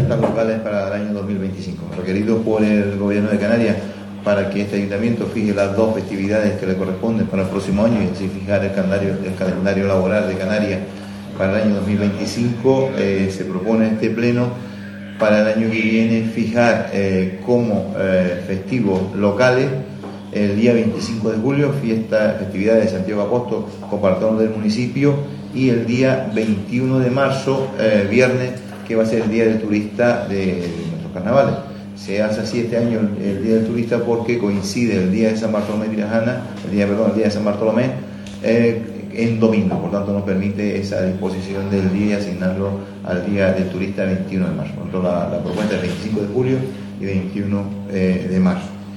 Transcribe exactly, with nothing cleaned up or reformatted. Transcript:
fiestas locales para el año dos mil veinticinco, requerido por el Gobierno de Canarias para que este ayuntamiento fije las dos festividades que le corresponden para el próximo año y así fijar el calendario, el calendario laboral de Canarias para el año dos mil veinticinco. Eh, se propone este pleno para el año que viene fijar eh, como eh, festivos locales el día veinticinco de julio, fiesta, festividades de Santiago Apóstol, copatrón del municipio, y el día veintiuno de marzo, eh, viernes, que va a ser el día del turista de, de nuestros carnavales. Se hace así este año el, el Día del Turista porque coincide el día de San Bartolomé de Tirajana, el día, perdón, el día de San Bartolomé eh, en domingo, por tanto nos permite esa disposición del día asignarlo al Día del Turista veintiuno de marzo. Por tanto la, la propuesta es veinticinco de julio y veintiuno eh, de marzo.